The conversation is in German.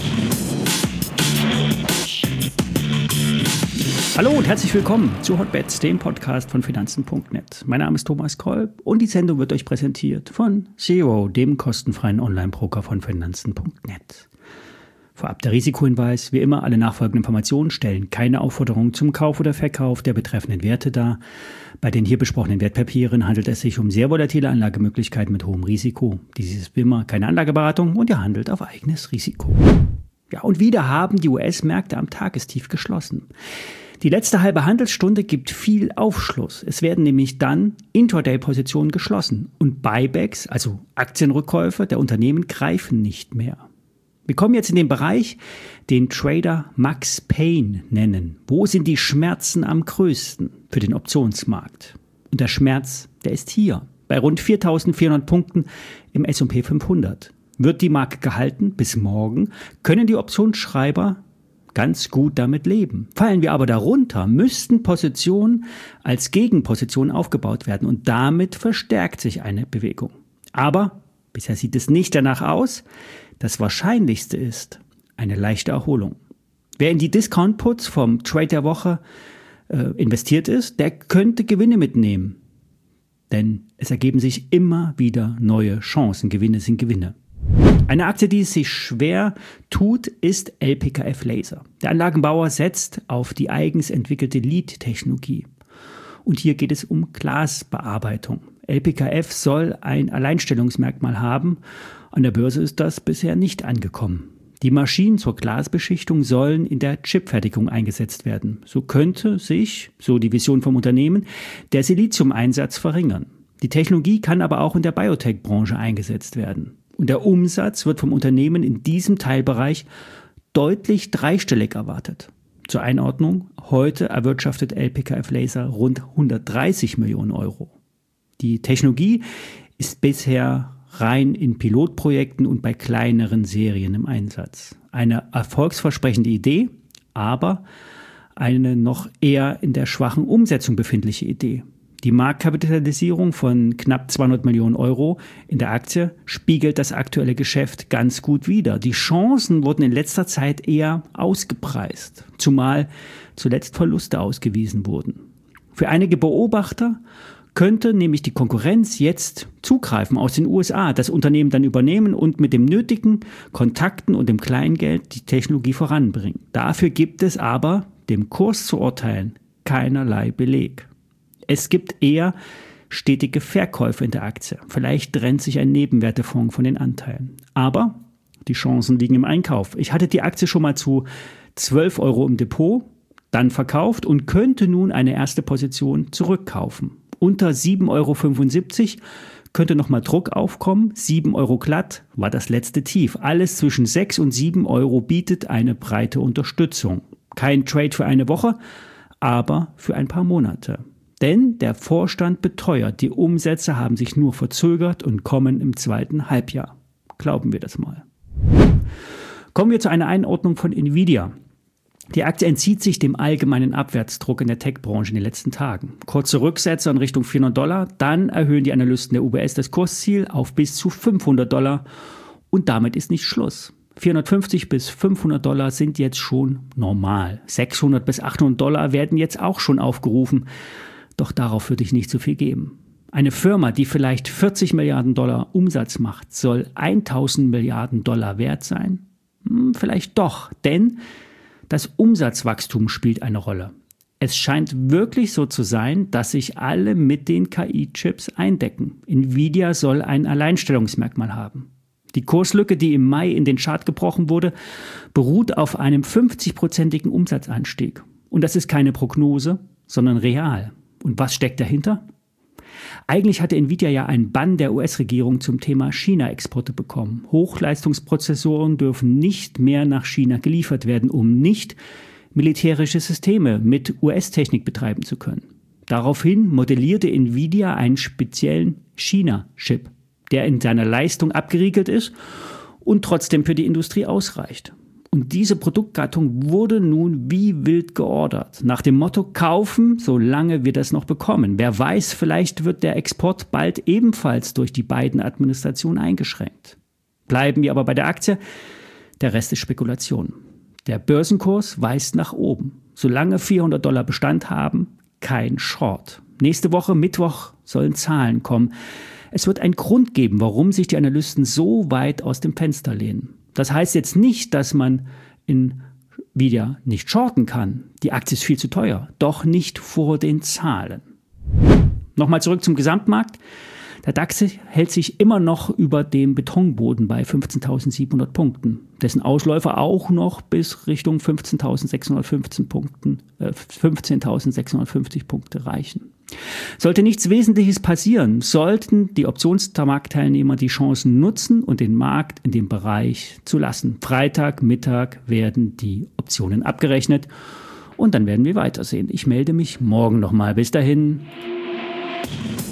Hallo und herzlich willkommen zu Hotbets, dem Podcast von Finanzen.net. Mein Name ist Thomas Kolb und die Sendung wird euch präsentiert von Zero, dem kostenfreien Online-Broker von Finanzen.net. Vorab der Risikohinweis: Wie immer, alle nachfolgenden Informationen stellen keine Aufforderung zum Kauf oder Verkauf der betreffenden Werte dar. Bei den hier besprochenen Wertpapieren handelt es sich um sehr volatile Anlagemöglichkeiten mit hohem Risiko. Dies ist wie immer keine Anlageberatung und ihr handelt auf eigenes Risiko. Ja, und wieder haben die US-Märkte am Tagestief geschlossen. Die letzte halbe Handelsstunde gibt viel Aufschluss. Es werden nämlich dann Intraday-Positionen geschlossen und Buybacks, also Aktienrückkäufe der Unternehmen, greifen nicht mehr. Wir kommen jetzt in den Bereich, den Trader Max Pain nennen. Wo sind die Schmerzen am größten für den Optionsmarkt? Und der Schmerz, der ist hier, bei rund 4.400 Punkten im S&P 500. Wird die Marke gehalten bis morgen, können die Optionsschreiber ganz gut damit leben. Fallen wir aber darunter, müssten Positionen als Gegenposition aufgebaut werden und damit verstärkt sich eine Bewegung. Aber bisher sieht es nicht danach aus. Das Wahrscheinlichste ist eine leichte Erholung. Wer in die Discount-Puts vom Trade der Woche investiert ist, der könnte Gewinne mitnehmen. Denn es ergeben sich immer wieder neue Chancen. Gewinne sind Gewinne. Eine Aktie, die es sich schwer tut, ist LPKF Laser. Der Anlagenbauer setzt auf die eigens entwickelte LEED-Technologie. Und hier geht es um Glasbearbeitung. LPKF soll ein Alleinstellungsmerkmal haben. An der Börse ist das bisher nicht angekommen. Die Maschinen zur Glasbeschichtung sollen in der Chipfertigung eingesetzt werden. So könnte sich, so die Vision vom Unternehmen, der Siliziumeinsatz verringern. Die Technologie kann aber auch in der Biotech-Branche eingesetzt werden. Und der Umsatz wird vom Unternehmen in diesem Teilbereich deutlich dreistellig erwartet. Zur Einordnung: Heute erwirtschaftet LPKF Laser rund 130 Millionen Euro. Die Technologie ist bisher rein in Pilotprojekten und bei kleineren Serien im Einsatz. Eine erfolgsversprechende Idee, aber eine noch eher in der schwachen Umsetzung befindliche Idee. Die Marktkapitalisierung von knapp 200 Millionen Euro in der Aktie spiegelt das aktuelle Geschäft ganz gut wider. Die Chancen wurden in letzter Zeit eher ausgepreist, zumal zuletzt Verluste ausgewiesen wurden. Für einige Beobachter könnte nämlich die Konkurrenz jetzt zugreifen aus den USA, das Unternehmen dann übernehmen und mit dem nötigen Kontakten und dem Kleingeld die Technologie voranbringen. Dafür gibt es aber, dem Kurs zu urteilen, keinerlei Beleg. Es gibt eher stetige Verkäufe in der Aktie. Vielleicht trennt sich ein Nebenwertefonds von den Anteilen. Aber die Chancen liegen im Einkauf. Ich hatte die Aktie schon mal zu 12 Euro im Depot, dann verkauft und könnte nun eine erste Position zurückkaufen. Unter 7,75 Euro könnte nochmal Druck aufkommen. 7 Euro glatt war das letzte Tief. Alles zwischen 6 und 7 Euro bietet eine breite Unterstützung. Kein Trade für eine Woche, aber für ein paar Monate. Denn der Vorstand beteuert, die Umsätze haben sich nur verzögert und kommen im zweiten Halbjahr. Glauben wir das mal. Kommen wir zu einer Einordnung von Nvidia. Die Aktie entzieht sich dem allgemeinen Abwärtsdruck in der Tech-Branche in den letzten Tagen. Kurze Rücksetzer in Richtung $400, dann erhöhen die Analysten der UBS das Kursziel auf bis zu $500 und damit ist nicht Schluss. $450 bis $500 sind jetzt schon normal. $600 bis $800 werden jetzt auch schon aufgerufen. Doch darauf würde ich nicht so viel geben. Eine Firma, die vielleicht $40 Milliarden Umsatz macht, soll $1.000 Milliarden wert sein? Vielleicht doch, denn das Umsatzwachstum spielt eine Rolle. Es scheint wirklich so zu sein, dass sich alle mit den KI-Chips eindecken. Nvidia soll ein Alleinstellungsmerkmal haben. Die Kurslücke, die im Mai in den Chart gebrochen wurde, beruht auf einem 50-prozentigen Umsatzanstieg. Und das ist keine Prognose, sondern real. Und was steckt dahinter? Eigentlich hatte Nvidia ja einen Bann der US-Regierung zum Thema China-Exporte bekommen. Hochleistungsprozessoren dürfen nicht mehr nach China geliefert werden, um nicht militärische Systeme mit US-Technik betreiben zu können. Daraufhin modellierte Nvidia einen speziellen China-Chip, der in seiner Leistung abgeriegelt ist und trotzdem für die Industrie ausreicht. Und diese Produktgattung wurde nun wie wild geordert. Nach dem Motto, kaufen, solange wir das noch bekommen. Wer weiß, vielleicht wird der Export bald ebenfalls durch die Biden-Administration eingeschränkt. Bleiben wir aber bei der Aktie. Der Rest ist Spekulation. Der Börsenkurs weist nach oben. Solange $400 Bestand haben, kein Short. Nächste Woche, Mittwoch, sollen Zahlen kommen. Es wird einen Grund geben, warum sich die Analysten so weit aus dem Fenster lehnen. Das heißt jetzt nicht, dass man wieder nicht shorten kann. Die Aktie ist viel zu teuer, doch nicht vor den Zahlen. Nochmal zurück zum Gesamtmarkt. Der DAX hält sich immer noch über dem Betonboden bei 15.700 Punkten, dessen Ausläufer auch noch bis Richtung 15.650 Punkte reichen. Sollte nichts Wesentliches passieren, sollten die Optionsmarktteilnehmer die Chancen nutzen und den Markt in dem Bereich zu lassen. Freitag, Mittag werden die Optionen abgerechnet und dann werden wir weitersehen. Ich melde mich morgen nochmal. Bis dahin.